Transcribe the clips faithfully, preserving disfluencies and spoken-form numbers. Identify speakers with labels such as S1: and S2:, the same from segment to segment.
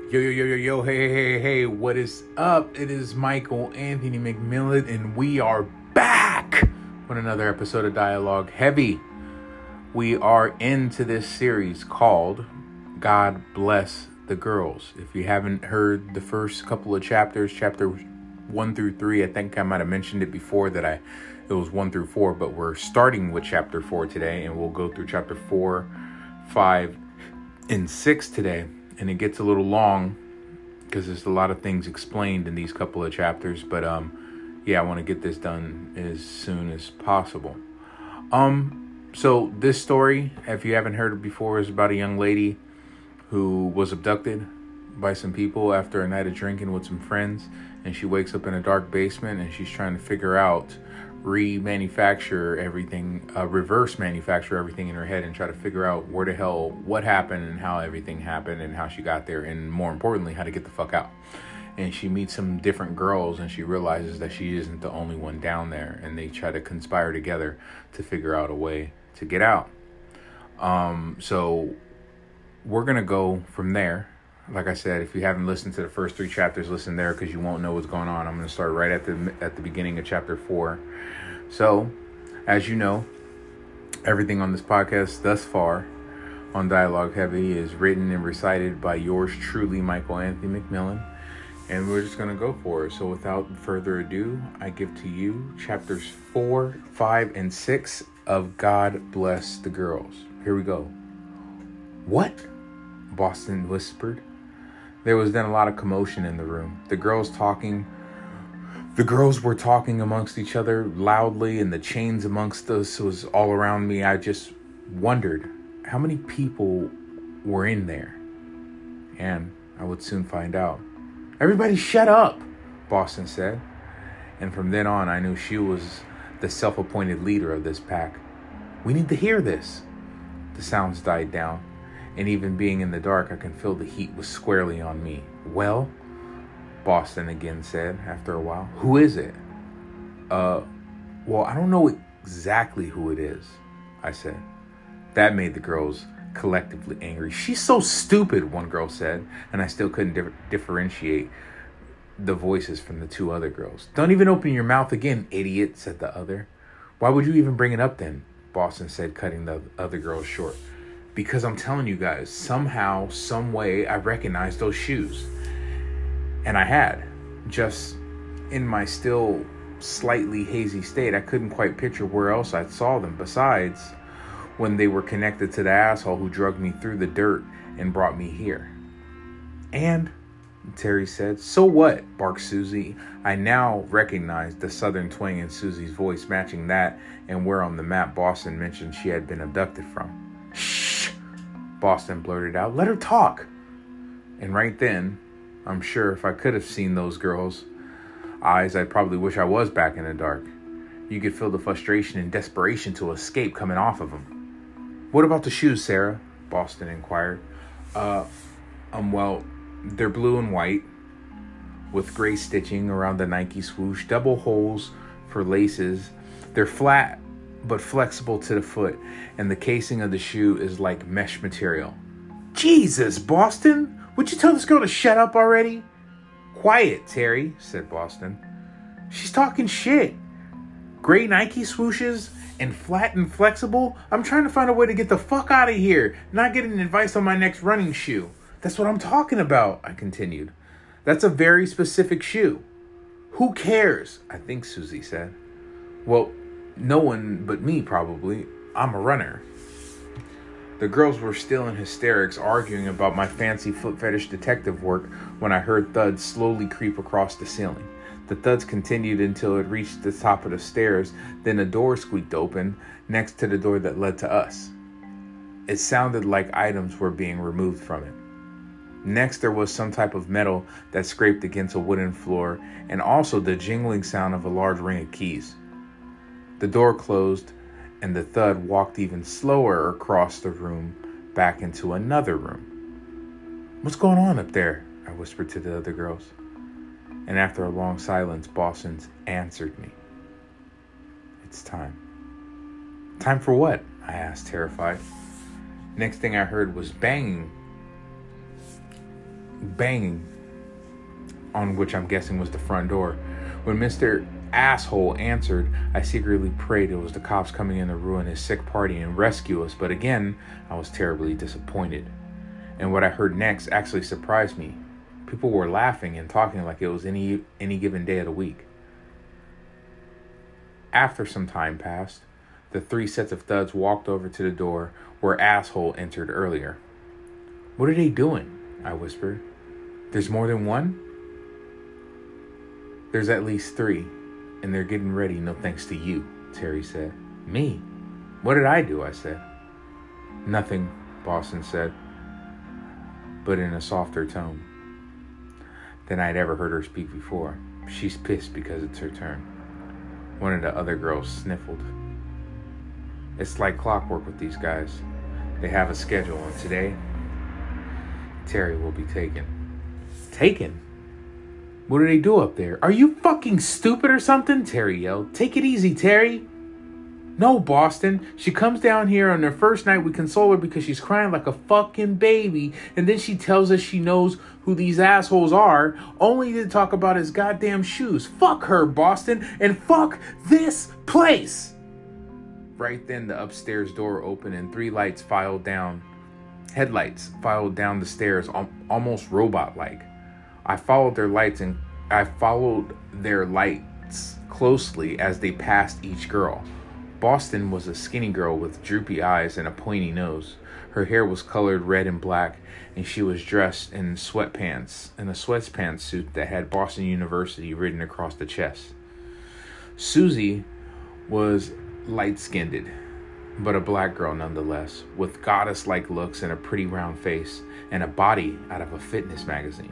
S1: Yo, yo, yo, yo, yo, hey, hey, hey, hey, what is up? It is Michael Anthony McMillan, and we are back with another episode of Dialogue Heavy. We are into this series called God Bless the Girls. If you haven't heard the first couple of chapters, chapter one through three, I think I might have mentioned it before that I it was one through four, but we're starting with chapter four today, and we'll go through chapter four, five, and six today. And it gets a little long because there's a lot of things explained in these couple of chapters. But um, yeah, I want to get this done as soon as possible. Um, so this story, if you haven't heard it before, is about a young lady who was abducted by some people after a night of drinking with some friends. And she wakes up in a dark basement and she's trying to figure out remanufacture everything, uh, reverse manufacture everything in her head and try to figure out where the hell, what happened and how everything happened and how she got there, and more importantly, how to get the fuck out. And she meets some different girls and she realizes that she isn't the only one down there, and they try to conspire together to figure out a way to get out. Um, so we're going to go from there. Like I said, if you haven't listened to the first three chapters, listen there because you won't know what's going on. I'm going to start right at the at the beginning of chapter four. So, as you know, everything on this podcast thus far on Dialogue Heavy is written and recited by yours truly, Michael Anthony McMillan. And we're just going to go for it. So without further ado, I give to you chapters four, five, and six of God Bless the Girls. Here we go. What? Boston whispered. There was then a lot of commotion in the room. The girls talking, the girls were talking amongst each other loudly, and the chains amongst us was all around me. I just wondered how many people were in there, and I would soon find out. Everybody shut up, Boston said. And from then on, I knew she was the self-appointed leader of this pack. We need to hear this. The sounds died down. And even being in the dark, I can feel the heat was squarely on me. Well, Boston again said after a while. Who is it? Uh, well, I don't know exactly who it is, I said. That made the girls collectively angry. She's so stupid, one girl said, and I still couldn't di- differentiate the voices from the two other girls. Don't even open your mouth again, idiot, said the other. Why would you even bring it up then? Boston said, cutting the other girls short. Because I'm telling you guys, somehow, some way, I recognized those shoes. And I had. Just in my still slightly hazy state, I couldn't quite picture where else I saw them. Besides, when they were connected to the asshole who dragged me through the dirt and brought me here. And, Terry said, so what? Barked Susie. I now recognized the southern twang in Susie's voice, matching that and where on the map Boston mentioned she had been abducted from. Shh, Boston blurted out. Let her talk. And right then, I'm sure if I could have seen those girls' eyes, I'd probably wish I was back in the dark. You could feel the frustration and desperation to escape coming off of them. What about the shoes, Sarah? Boston inquired. Uh, um, well, they're blue and white with gray stitching around the Nike swoosh, double holes for laces. They're flat but flexible to the foot, and the casing of the shoe is like mesh material. Jesus, Boston! Would you tell this girl to shut up already? Quiet, Terry, said Boston. She's talking shit. Gray Nike swooshes and flat and flexible? I'm trying to find a way to get the fuck out of here, not getting advice on my next running shoe. That's what I'm talking about, I continued. That's a very specific shoe. Who cares? I think Susie said. Well, no one but me, probably. I'm a runner. The girls were still in hysterics, arguing about my fancy foot fetish detective work when I heard thuds slowly creep across the ceiling. The thuds continued until it reached the top of the stairs, then a door squeaked open next to the door that led to us. It sounded like items were being removed from it. Next, there was some type of metal that scraped against a wooden floor, and also the jingling sound of a large ring of keys. The door closed, and the thud walked even slower across the room, back into another room. What's going on up there? I whispered to the other girls. And after a long silence, Boston answered me. It's time. Time for what? I asked, terrified. Next thing I heard was banging banging on which I'm guessing was the front door. When Mister Asshole answered, I secretly prayed it was the cops coming in to ruin his sick party and rescue us, but again, I was terribly disappointed. And what I heard next actually surprised me. People were laughing and talking like it was any any given day of the week. After some time passed, the three sets of thuds walked over to the door where Asshole entered earlier. "What are they doing?" I whispered. "There's more than one?" "There's at least three, and they're getting ready, no thanks to you," Terry said. "Me? What did I do?" I said. "Nothing," Boston said, but in a softer tone than I'd ever heard her speak before. "She's pissed because it's her turn." One of the other girls sniffled. "It's like clockwork with these guys. They have a schedule, and today, Terry will be taken." "Taken? What do they do up there? Are you fucking stupid or something?" Terry yelled. "Take it easy, Terry." "No, Boston. She comes down here on her first night. We console her because she's crying like a fucking baby. And then she tells us she knows who these assholes are, only to talk about his goddamn shoes. Fuck her, Boston. And fuck this place." Right then, the upstairs door opened and three lights filed down. Headlights filed down the stairs, al- almost robot-like. I followed their lights and I followed their lights closely as they passed each girl. Boston was a skinny girl with droopy eyes and a pointy nose. Her hair was colored red and black, and she was dressed in sweatpants, in a sweatpants suit that had Boston University written across the chest. Susie was light-skinned, but a black girl nonetheless, with goddess-like looks and a pretty round face, and a body out of a fitness magazine.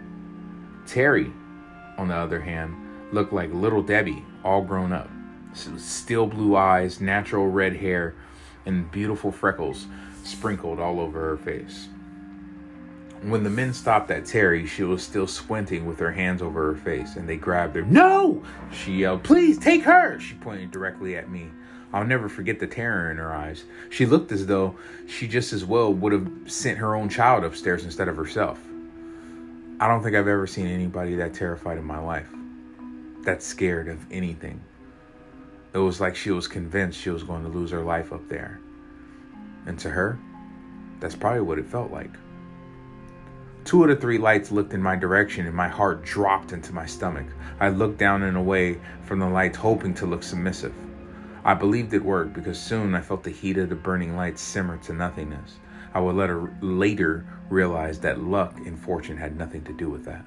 S1: Terry, on the other hand, looked like Little Debbie, all grown up. Steel blue eyes, natural red hair, and beautiful freckles sprinkled all over her face. When the men stopped at Terry, she was still squinting with her hands over her face, and they grabbed her. "No!" she yelled. "Please, take her!" She pointed directly at me. I'll never forget the terror in her eyes. She looked as though she just as well would have sent her own child upstairs instead of herself. I don't think I've ever seen anybody that terrified in my life, that scared of anything. It was like she was convinced she was going to lose her life up there. And to her, that's probably what it felt like. Two of the three lights looked in my direction and my heart dropped into my stomach. I looked down and away from the lights, hoping to look submissive. I believed it worked because soon I felt the heat of the burning lights simmer to nothingness. I would later, later realize that luck and fortune had nothing to do with that.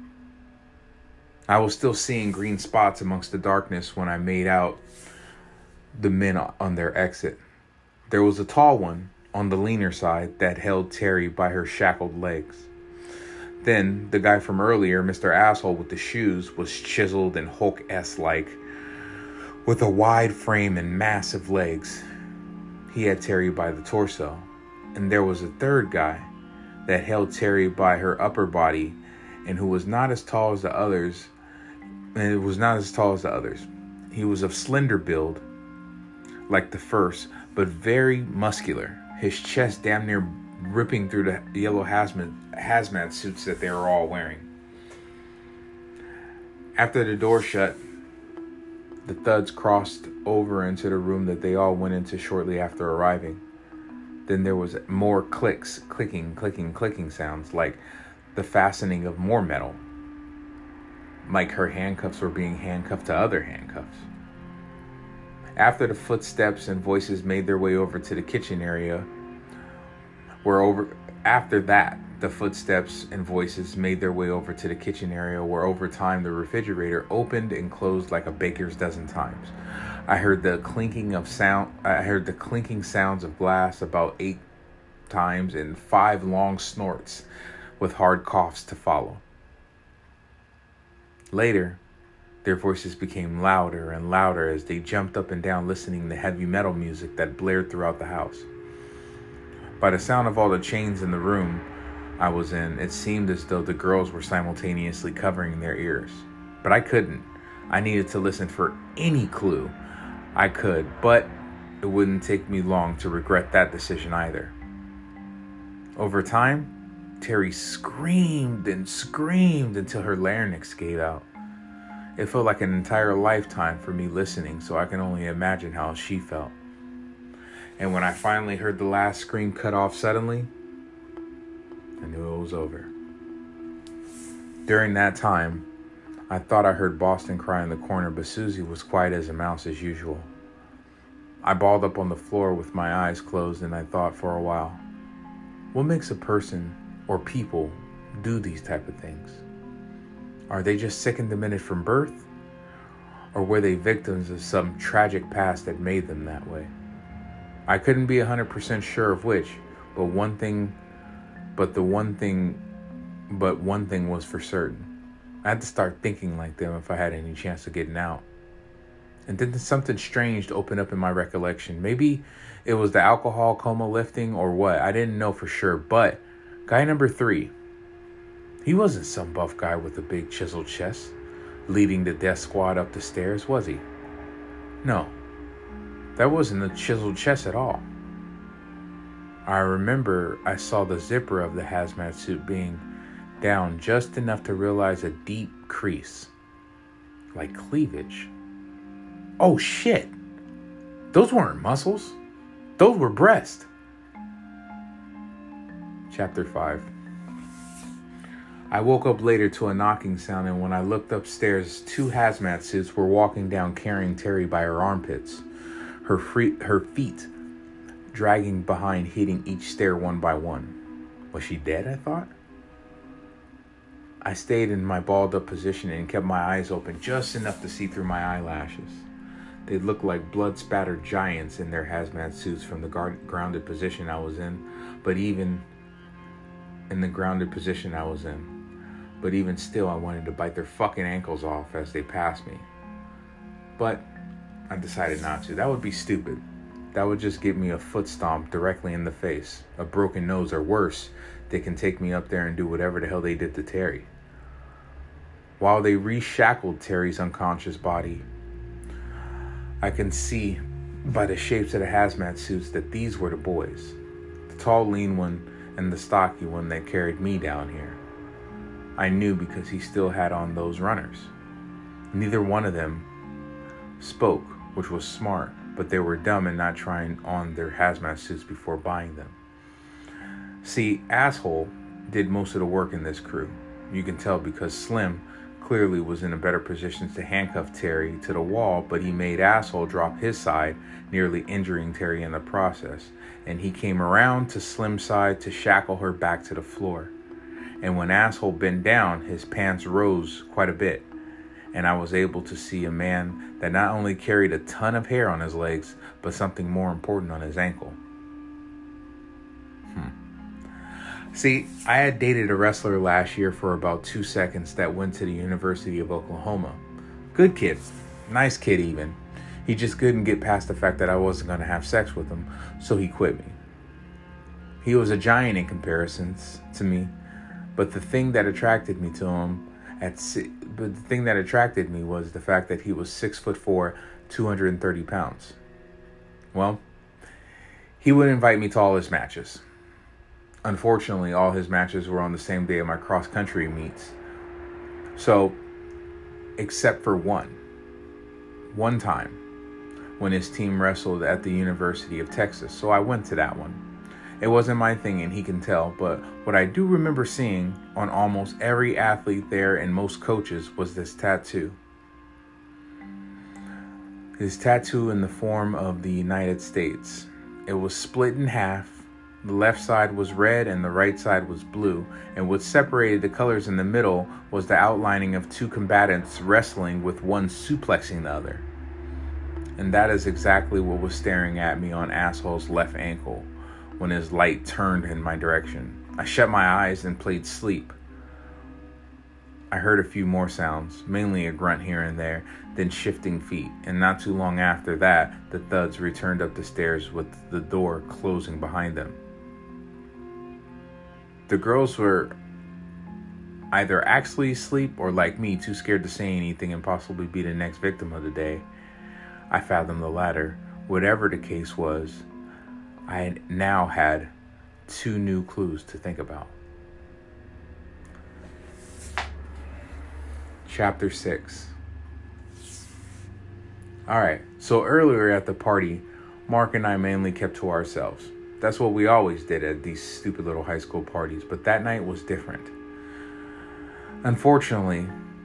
S1: I was still seeing green spots amongst the darkness when I made out the men on their exit. There was a tall one on the leaner side that held Terry by her shackled legs. Then the guy from earlier, Mister Asshole with the shoes, was chiseled and Hulk-esque-like, with a wide frame and massive legs. He had Terry by the torso. And there was a third guy that held Terry by her upper body and who was not as tall as the others. And it was not as tall as the others. He was of slender build, like the first, but very muscular. His chest damn near ripping through the yellow hazmat, hazmat suits that they were all wearing. After the door shut, the thuds crossed over into the room that they all went into shortly after arriving. Then there was more clicks, clicking, clicking, clicking sounds, like the fastening of more metal. Like her handcuffs were being handcuffed to other handcuffs. After the footsteps and voices made their way over to the kitchen area, where over after that, the footsteps and voices made their way over to the kitchen area, where over time the refrigerator opened and closed like a baker's dozen times. I heard the clinking of sound. I heard the clinking sounds of glass about eight times and five long snorts, with hard coughs to follow. Later, their voices became louder and louder as they jumped up and down listening to heavy metal music that blared throughout the house. By the sound of all the chains in the room I was in, it seemed as though the girls were simultaneously covering their ears. But I couldn't. I needed to listen for any clue I could, but it wouldn't take me long to regret that decision either. Over time, Terry screamed and screamed until her larynx gave out. It felt like an entire lifetime for me listening, so I can only imagine how she felt. And when I finally heard the last scream cut off suddenly, I knew it was over. During that time, I thought I heard Boston cry in the corner, but Susie was quiet as a mouse as usual. I balled up on the floor with my eyes closed, and I thought for a while, what makes a person or people do these type of things? Are they just sick and demented from birth? Or were they victims of some tragic past that made them that way? I couldn't be one hundred percent sure of which, but one thing, but the one thing, but one thing was for certain. I had to start thinking like them if I had any chance of getting out. And then something strange opened up in my recollection. Maybe it was the alcohol coma lifting or what. I didn't know for sure. But guy number three, he wasn't some buff guy with a big chiseled chest leading the death squad up the stairs, was he? No, that wasn't a chiseled chest at all. I remember I saw the zipper of the hazmat suit being down just enough to realize a deep crease, like cleavage. Oh shit! Those weren't muscles. Those were breasts. Chapter five. I woke up later to a knocking sound, and when I looked upstairs, two hazmat suits were walking down carrying Terry by her armpits, her, free, her feet dragging behind, hitting each stair one by one. Was she dead, I thought? I stayed in my balled up position and kept my eyes open just enough to see through my eyelashes. They looked like blood-spattered giants in their hazmat suits from the guard- grounded position I was in, but even in the grounded position I was in. But even still, I wanted to bite their fucking ankles off as they passed me. But I decided not to. That would be stupid. That would just give me a foot stomp directly in the face, a broken nose, or worse, they can take me up there and do whatever the hell they did to Terry. While they reshackled Terry's unconscious body, I can see by the shapes of the hazmat suits that these were the boys. The tall, lean one and the stocky one that carried me down here. I knew because he still had on those runners. Neither one of them spoke, which was smart, but they were dumb in not trying on their hazmat suits before buying them. See, Asshole did most of the work in this crew. You can tell because Slim clearly was in a better position to handcuff Terry to the wall, but he made Asshole drop his side, nearly injuring Terry in the process. And he came around to Slim's side to shackle her back to the floor. And when Asshole bent down, his pants rose quite a bit. And I was able to see a man that not only carried a ton of hair on his legs, but something more important on his ankle. Hmm. See, I had dated a wrestler last year for about two seconds that went to the University of Oklahoma. Good kid. Nice kid even. He just couldn't get past the fact that I wasn't going to have sex with him, so he quit me. He was a giant in comparison to me, but the thing that attracted me to him at si- but the thing that attracted me was the fact that he was six foot four, two hundred thirty pounds. Well, he would invite me to all his matches. Unfortunately, all his matches were on the same day of my cross-country meets. So, except for one. One time, when his team wrestled at the University of Texas. So I went to that one. It wasn't my thing, and he can tell, but what I do remember seeing on almost every athlete there and most coaches was this tattoo. His tattoo in the form of the United States. It was split in half. The left side was red and the right side was blue, and what separated the colors in the middle was the outlining of two combatants wrestling with one suplexing the other. And that is exactly what was staring at me on Asshole's left ankle when his light turned in my direction. I shut my eyes and played sleep. I heard a few more sounds, mainly a grunt here and there, then shifting feet, and not too long after that, the thuds returned up the stairs with the door closing behind them. The girls were either actually asleep or, like me, too scared to say anything and possibly be the next victim of the day. I fathomed the latter. Whatever the case was, I had now had two new clues to think about. Chapter six. Alright, so earlier at the party, Mark and I mainly kept to ourselves. That's what we always did at these stupid little high school parties, but that night was different. Unfortunately,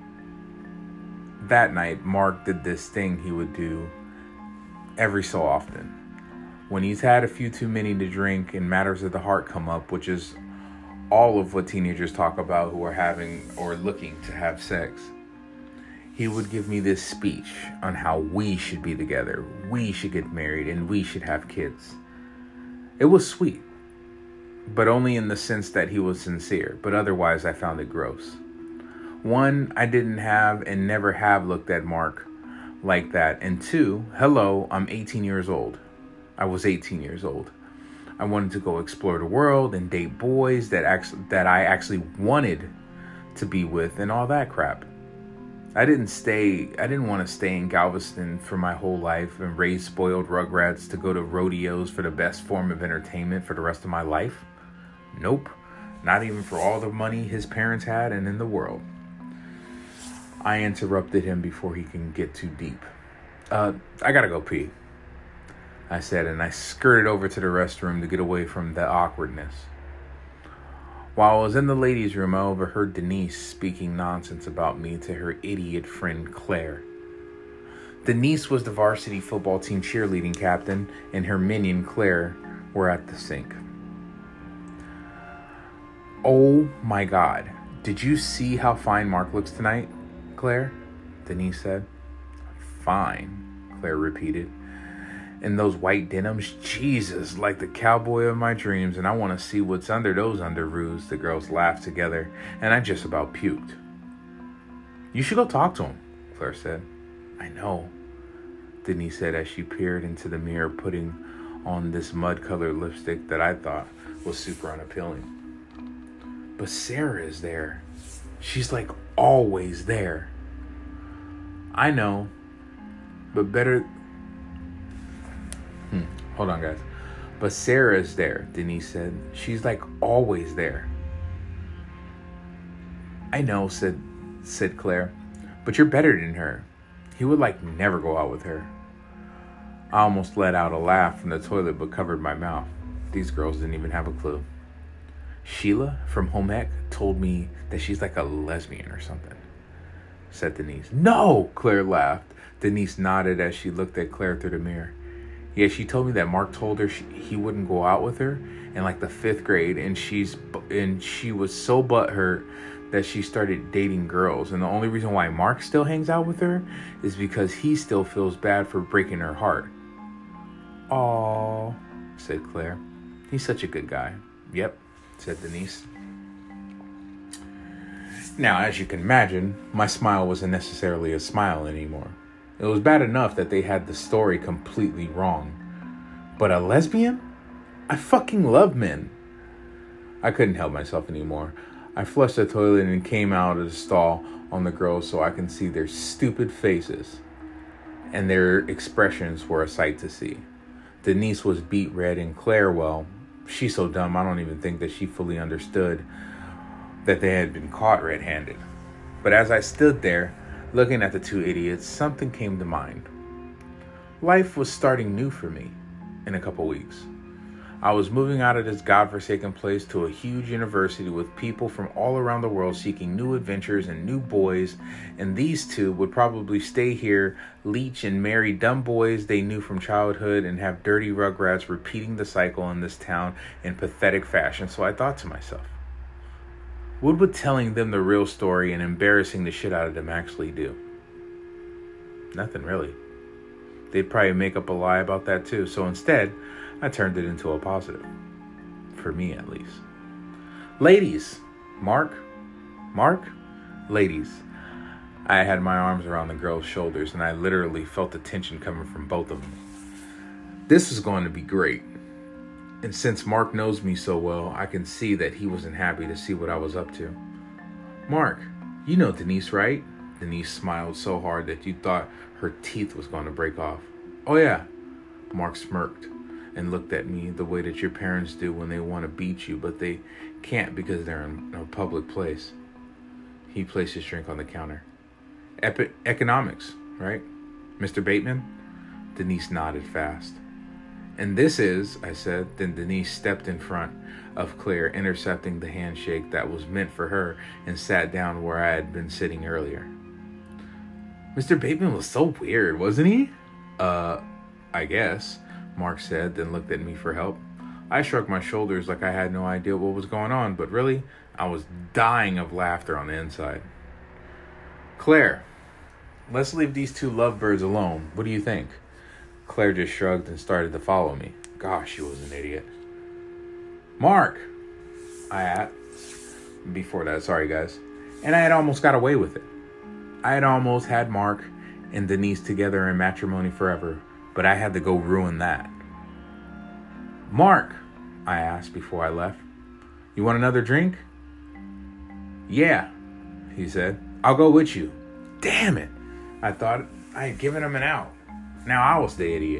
S1: that night, Mark did this thing he would do every so often. When he's had a few too many to drink and matters of the heart come up, which is all of what teenagers talk about who are having or looking to have sex, he would give me this speech on how we should be together, we should get married, and we should have kids. It was sweet, but only in the sense that he was sincere, but otherwise I found it gross. One, I didn't have and never have looked at Mark like that. And two, hello, I'm eighteen years old. I was eighteen years old. I wanted to go explore the world and date boys that actually, that I actually wanted to be with and all that crap. I didn't stay, I didn't want to stay in Galveston for my whole life and raise spoiled rugrats to go to rodeos for the best form of entertainment for the rest of my life. Nope. Not even for all the money his parents had and in the world. I interrupted him before he can get too deep. Uh, I gotta go pee, I said, and I skirted over to the restroom to get away from the awkwardness. While I was in the ladies' room, I overheard Denise speaking nonsense about me to her idiot friend Claire. Denise was the varsity football team cheerleading captain, and her minion Claire were at the sink. Oh my God, did you see how fine Mark looks tonight, Claire? Denise said. Fine, Claire repeated. In those white denims, Jesus, like the cowboy of my dreams, and I want to see what's under those underoos. The girls laughed together, and I just about puked. You should go talk to him, Claire said. I know, Denise said as she peered into the mirror, putting on this mud-colored lipstick that I thought was super unappealing. But Sarah is there. She's like always there. I know, but better... Hmm. Hold on, guys. But Sarah's there, Denise said. She's like always there. I know, said said Claire. But you're better than her. He would like never go out with her. I almost let out a laugh from the toilet but covered my mouth. These girls didn't even have a clue. Sheila from home ec told me that she's like a lesbian or something, said Denise. No, Claire laughed. Denise nodded as she looked at Claire through the mirror. Yeah, she told me that Mark told her she, he wouldn't go out with her in like the fifth grade, and she's and she was so butthurt that she started dating girls. And the only reason why Mark still hangs out with her is because he still feels bad for breaking her heart. Aw, said Claire. He's such a good guy. Yep, said Denise. Now, as you can imagine, my smile wasn't necessarily a smile anymore. It was bad enough that they had the story completely wrong. But a lesbian? I fucking love men. I couldn't help myself anymore. I flushed the toilet and came out of the stall on the girls so I can see their stupid faces. And their expressions were a sight to see. Denise was beet red, and Claire, well, she's so dumb I don't even think that she fully understood that they had been caught red-handed. But as I stood there, looking at the two idiots, something came to mind. Life was starting new for me in a couple weeks. I was moving out of this godforsaken place to a huge university with people from all around the world seeking new adventures and new boys, and these two would probably stay here, leech and marry dumb boys they knew from childhood, and have dirty rugrats repeating the cycle in this town in pathetic fashion. So I thought to myself, what would telling them the real story and embarrassing the shit out of them actually do? Nothing really. They'd probably make up a lie about that too. So instead, I turned it into a positive. For me, at least. Ladies. Mark. Mark. Ladies. I had my arms around the girl's shoulders, and I literally felt the tension coming from both of them. This is going to be great. And since Mark knows me so well, I can see that he wasn't happy to see what I was up to. Mark, you know Denise, right? Denise smiled so hard that you thought her teeth was going to break off. Oh yeah. Mark smirked and looked at me the way that your parents do when they want to beat you, but they can't because they're in a public place. He placed his drink on the counter. Epi- economics, right? Mister Bateman? Denise nodded fast. And this is, I said. Then Denise stepped in front of Claire, intercepting the handshake that was meant for her, and sat down where I had been sitting earlier. Mister Bateman was so weird, wasn't he? Uh, I guess, Mark said, then looked at me for help. I shrugged my shoulders like I had no idea what was going on, but really, I was dying of laughter on the inside. Claire, let's leave these two lovebirds alone. What do you think? Claire just shrugged and started to follow me. Gosh, she was an idiot. Mark, I asked. Before that, sorry guys. And I had almost got away with it. I had almost had Mark and Denise together in matrimony forever, but I had to go ruin that. Mark, I asked before I left, you want another drink? Yeah, he said. I'll go with you. Damn it. I thought I had given him an out. Now I was the idiot.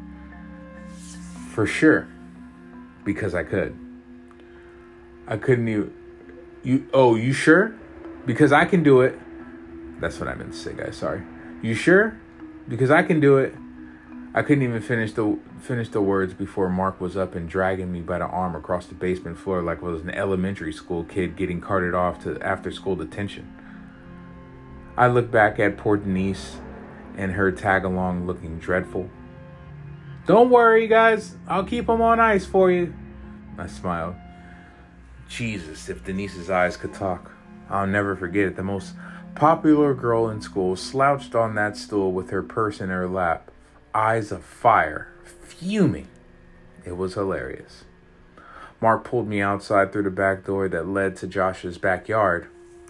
S1: For sure. Because I could. I couldn't even... You, oh, you sure? Because I can do it. That's what I meant to say, guys. Sorry. You sure? Because I can do it. I couldn't even finish the finish the words before Mark was up and dragging me by the arm across the basement floor like I was an elementary school kid getting carted off to after-school detention. I looked back at poor Denise and her tag-along looking dreadful. Don't worry, guys. I'll keep them on ice for you. I smiled. Jesus, if Denise's eyes could talk. I'll never forget it. The most popular girl in school slouched on that stool with her purse in her lap, eyes of fire, fuming. It was hilarious. Mark pulled me outside through the back door that led to Josh's backyard.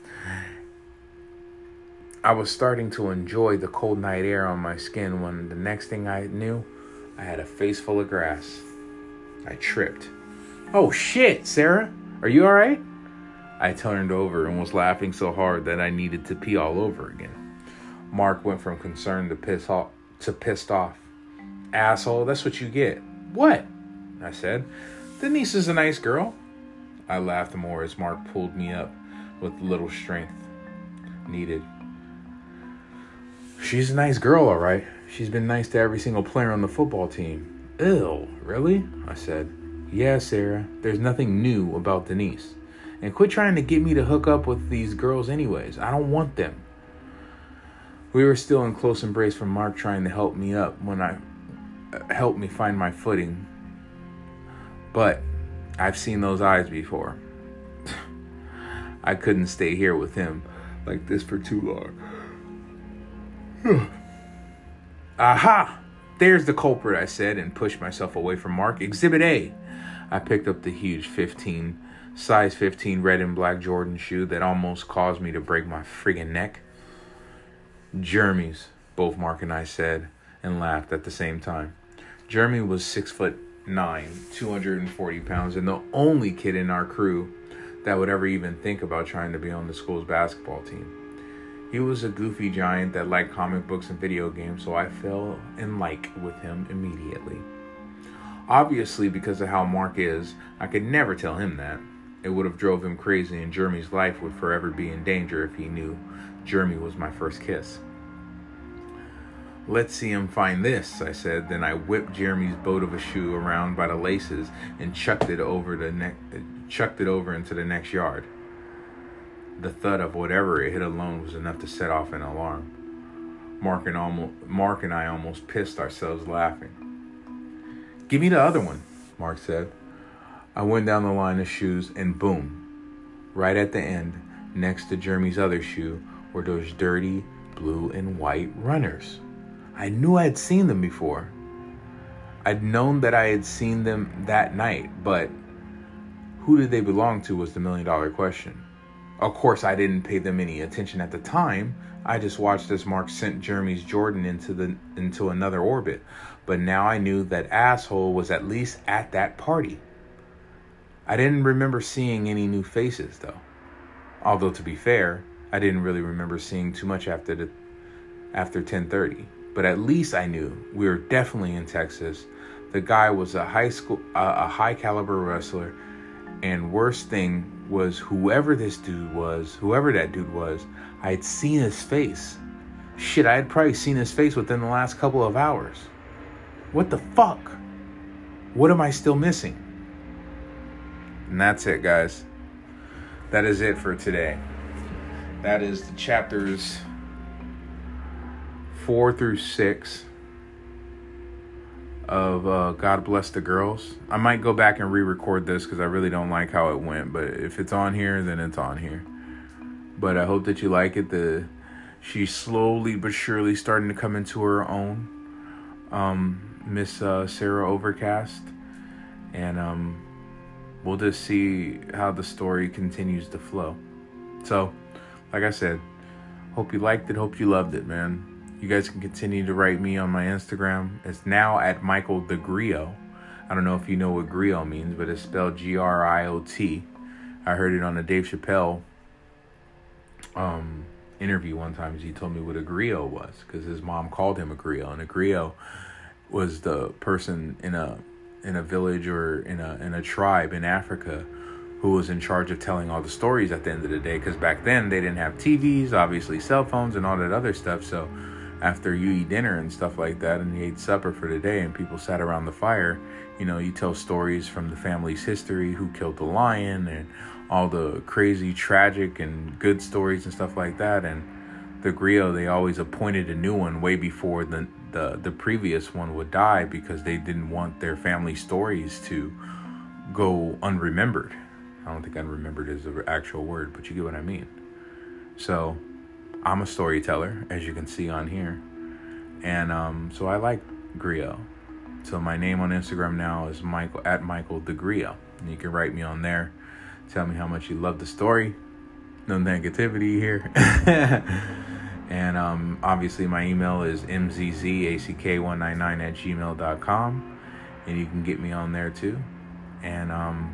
S1: I was starting to enjoy the cold night air on my skin when the next thing I knew, I had a face full of grass. I tripped. Oh shit, Sarah, are you all right? I turned over and was laughing so hard that I needed to pee all over again. Mark went from concerned to piss off to pissed off. Asshole, that's what you get. What? I said. Denise is a nice girl. I laughed more as Mark pulled me up with little strength needed. She's a nice girl, all right. She's been nice to every single player on the football team. Ew, really? I said. Yeah, Sarah, there's nothing new about Denise. And quit trying to get me to hook up with these girls anyways. I don't want them. We were still in close embrace from Mark trying to help me up when I uh, helped me find my footing. But I've seen those eyes before. I couldn't stay here with him like this for too long. Aha! There's the culprit, I said, and pushed myself away from Mark. Exhibit A. I picked up the huge fifteen, size fifteen red and black Jordan shoe that almost caused me to break my friggin' neck. Jeremy's, both Mark and I said, and laughed at the same time. Jeremy was six foot nine, two hundred forty pounds, and the only kid in our crew that would ever even think about trying to be on the school's basketball team. He was a goofy giant that liked comic books and video games, so I fell in like with him immediately. Obviously, because of how Mark is, I could never tell him that. It would have drove him crazy, and Jeremy's life would forever be in danger if he knew Jeremy was my first kiss. Let's see him find this, I said. Then I whipped Jeremy's boat of a shoe around by the laces and chucked it over the ne- chucked it over into the next yard. The thud of whatever it hit alone was enough to set off an alarm. Mark and, almost, Mark and I almost pissed ourselves laughing. Give me the other one, Mark said. I went down the line of shoes and boom, right at the end, next to Jeremy's other shoe, were those dirty blue and white runners. I knew I had seen them before. I'd known that I had seen them that night, but who did they belong to was the million dollar question. Of course, I didn't pay them any attention at the time. I just watched as Mark sent Jeremy's Jordan into the into another orbit. But now I knew that asshole was at least at that party. I didn't remember seeing any new faces, though. Although, to be fair, I didn't really remember seeing too much after the after ten thirty. But at least I knew we were definitely in Texas. The guy was a high school, uh, a high caliber wrestler. And worst thing was whoever this dude was, whoever that dude was, I had seen his face. Shit, I had probably seen his face within the last couple of hours. What the fuck? What am I still missing? And that's it, guys. That is it for today. That is the chapters four through six of uh, God Bless the Girls. I might go back and re-record this because I really don't like how it went. But if it's on here, then it's on here. But I hope that you like it. The she's slowly but surely starting to come into her own. Um, Miss uh, Sarah Overcast. And um, we'll just see how the story continues to flow. So, like I said, hope you liked it. Hope you loved it, man. You guys can continue to write me on my Instagram. It's now at Michael the Griot. I don't know if you know what griot means, but it's spelled G R I O T. I heard it on a Dave Chappelle um, interview one time. He told me what a griot was because his mom called him a griot, and a griot was the person in a in a village or in a in a tribe in Africa who was in charge of telling all the stories at the end of the day. Because back then they didn't have T Vs, obviously cell phones, and all that other stuff. So after you eat dinner and stuff like that, and you ate supper for the day, and people sat around the fire, you know, you tell stories from the family's history, who killed the lion, and all the crazy, tragic, and good stories and stuff like that. And the griot, they always appointed a new one way before the the, the previous one would die because they didn't want their family stories to go unremembered. I don't think unremembered is the actual word, but you get what I mean. So I'm a storyteller, as you can see on here. And um, so I like griot. So my name on Instagram now is Michael at Michael the Griot. And you can write me on there. Tell me how much you love the story. No negativity here. And um, obviously my email is m z z a c k one nine nine at gmail dot com. And you can get me on there too. And um,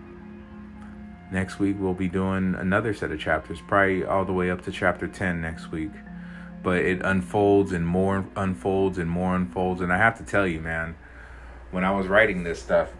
S1: next week we'll be doing another set of chapters, probably all the way up to chapter ten next week. But it unfolds and more unfolds and more unfolds. And I have to tell you, man, when I was writing this stuff,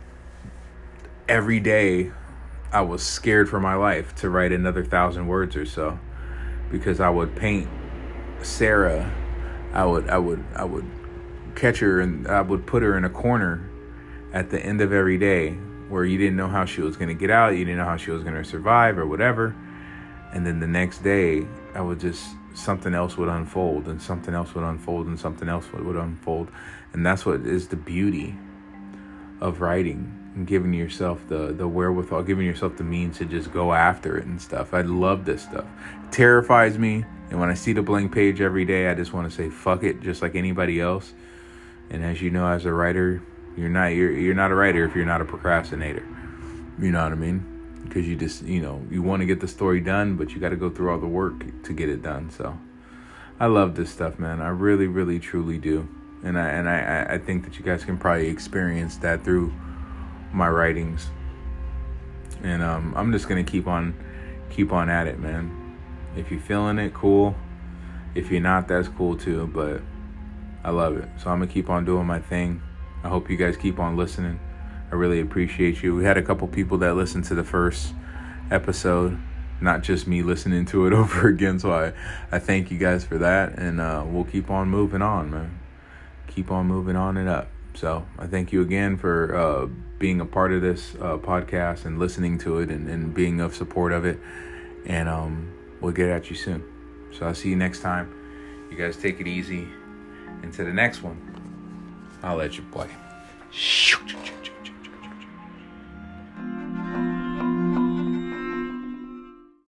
S1: every day I was scared for my life to write another thousand words or so, because I would paint Sarah. I would, I would, I would catch her and I would put her in a corner at the end of every day where you didn't know how she was going to get out. You didn't know how she was going to survive or whatever. And then the next day I would just, something else would unfold and something else would unfold and something else would, would unfold. And that's what is the beauty of writing and giving yourself the, the wherewithal, giving yourself the means to just go after it and stuff. I love this stuff. It terrifies me. And when I see the blank page every day, I just want to say, fuck it, just like anybody else. And as you know, as a writer, you're not, you're, you're not a writer if you're not a procrastinator. You know what I mean? Because you just, you know, you want to get the story done, but you got to go through all the work to get it done. So I love this stuff, man. I really, really, truly do. And I, and I, I think that you guys can probably experience that through my writings. And um, I'm just going to keep on, keep on at it, man. If you're feeling it, cool. If you're not, that's cool too. But I love it. So I'm going to keep on doing my thing. I hope you guys keep on listening. I really appreciate you. We had a couple people that listened to the first episode, not just me listening to it over again. So I, I thank you guys for that. And uh, we'll keep on moving on, man. Keep on moving on and up. So I thank you again for uh, being a part of this uh, podcast and listening to it and, and being of support of it. And um, we'll get at you soon. So I'll see you next time. You guys take it easy. And to the next one, I'll let you play. Shoot, shoot, shoot.